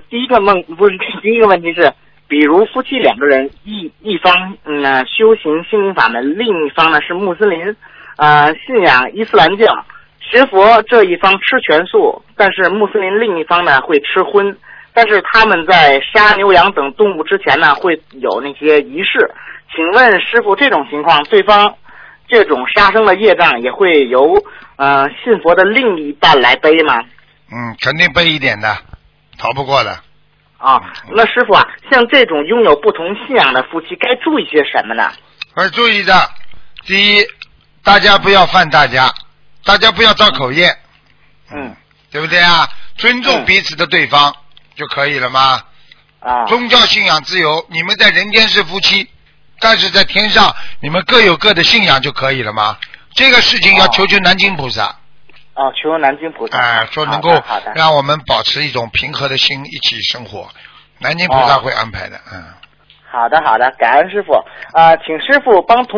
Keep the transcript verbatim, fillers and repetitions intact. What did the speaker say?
第一个梦不是第一个问题是，比如夫妻两个人，一一方嗯、呃、修行心灵法门，另一方呢是穆斯林，呃信仰伊斯兰教，学佛这一方吃全素，但是穆斯林另一方呢会吃荤，但是他们在杀牛羊等动物之前呢会有那些仪式。请问师父，这种情况，对方这种杀生的业障也会由呃信佛的另一半来背吗？ 嗯，肯定背一点的，逃不过的。 啊，那师傅啊，像这种拥有不同信仰的夫妻，该注意些什么呢？ 要注意的，第一，大家不要犯大家，大家不要造口业， 嗯， 对不对啊？尊重彼此的对方、嗯、就可以了吗？ 啊， 宗教信仰自由，你们在人间是夫妻，但是在天上你们各有各的信仰就可以了吗？这个事情要求求南京菩萨。 哦，求南京菩萨。 哎、呃，说能够让我们保持一种平和的心，一起生活，南京菩萨会安排的。哦、嗯。 好的，好的，感恩师傅。呃，请师傅帮同